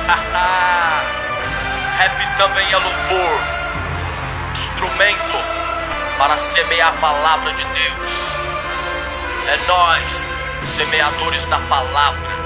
Rap também é louvor, instrumento para semear a palavra de Deus. É nós, semeadores da palavra.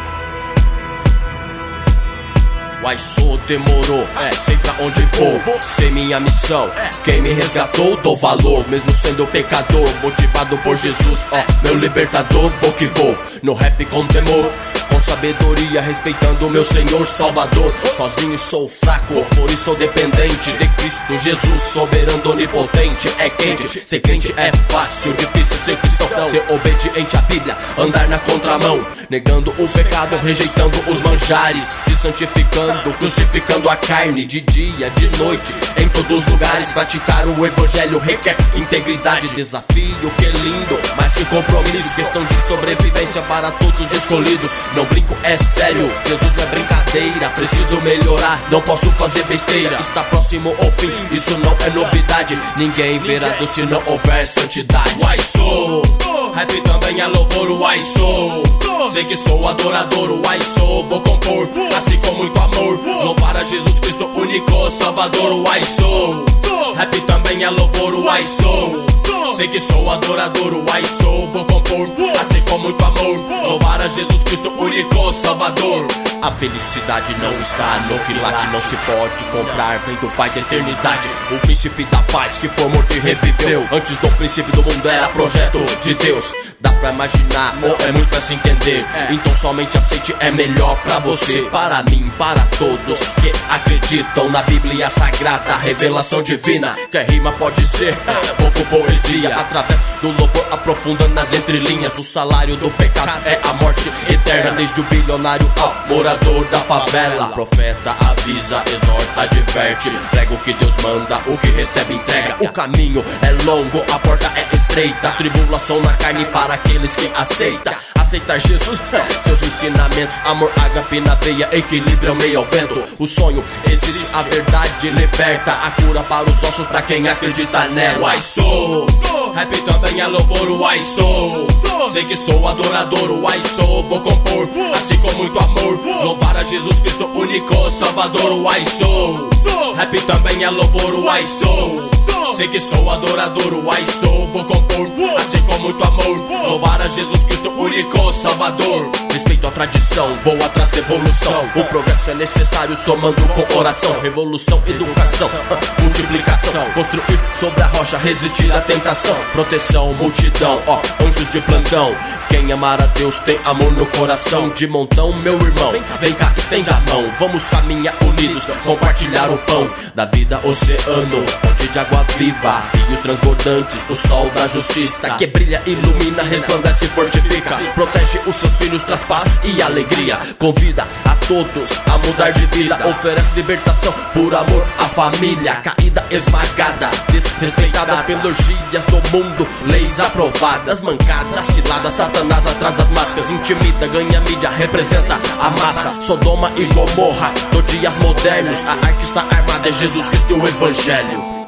Uai, sou, demorou, sei pra onde vou, sei minha missão, quem me resgatou, dou valor, mesmo sendo pecador, motivado por Jesus, meu libertador, vou que vou, no rap com temor, com sabedoria, respeitando meu Senhor Salvador. Sozinho sou fraco, por isso sou dependente de Cristo Jesus, soberano onipotente. É quente, ser crente é fácil, difícil ser cristão, ser obediente à Bíblia, andar na contramão, negando o pecado, rejeitando os manjares, se santificando, crucificando a carne, de dia, de noite, em todos os lugares. Praticar o evangelho requer integridade, desafio que é lindo, mas sem compromisso, questão de sobrevivência para todos os escolhidos. Não brinco, é sério, Jesus não é brincadeira, preciso melhorar, não posso fazer besteira, está próximo ao fim, isso não é novidade, ninguém verá Deus se não houver santidade. Uai, sou, rap também é louvor, uai, sou, sei que sou adorador, uai, sou, vou compor, assim com muito amor, louvar a Jesus Cristo, único Salvador, uai, sou, rap também é louvor, uai, sou, sei que sou adorador, uai, sou, vou compor, assim com muito amor, louvar a Jesus Cristo, único Salvador. A felicidade não está no quilate, não se pode comprar, vem do Pai da eternidade, o príncipe da paz que foi morto e reviveu. Antes do princípio do mundo era projeto de Deus. Dá pra imaginar ou é muito pra se entender, então somente aceite, é melhor pra você, para mim, para todos que acreditam na Bíblia Sagrada, revelação divina, que a rima pode ser pouco poesia, através do louvor aprofundando nas entrelinhas. O salário do pecado é a morte eterna, desde o bilionário ao morador da favela. Profeta avisa, exorta, adverte, prega o que Deus manda, o que recebe entrega. O caminho é longo, a porta é estreita, tribulação na carne para aqueles que aceitam. Aceitar Jesus, seus ensinamentos, amor, ágape na veia, equilíbrio meio ao vento. O sonho existe, a verdade liberta, a cura para os ossos pra quem acredita nela. Uai, sou, rap também é louvor, uai, sou, sei que sou adorador, uai, sou, vou compor, assim com muito amor, louvar a Jesus Cristo, único Salvador, uai, sou, rap também é louvor, uai, sou, sei que sou adorador, uai, sou, vou compor, assim com muito amor, louvar a Jesus Cristo, único Salvador. Respeito a tradição, vou atrás da evolução, o progresso é necessário somando com oração. Revolução, educação, multiplicação, construir sobre a rocha, resistir à tentação. Proteção, multidão, anjos de plantão. Quem amar a Deus tem amor no coração. De montão, meu irmão, vem cá, estende a mão, vamos caminhar unidos, compartilhar o pão da vida, oceano, fonte de água viva, rios transbordantes, o sol da justiça, que brilha, ilumina, resplandece e fortifica, protege os seus filhos, traz paz e alegria, convida a todos a mudar de vida, oferece libertação por amor à família, caída esmagada, desrespeitadas pelos dias do mundo, leis aprovadas, mancadas, ciladas, Satanás atrás das máscaras, intimida, ganha mídia, representa a massa, Sodoma e Gomorra, dos dias modernos, a arte está armada, é Jesus Cristo e o Evangelho.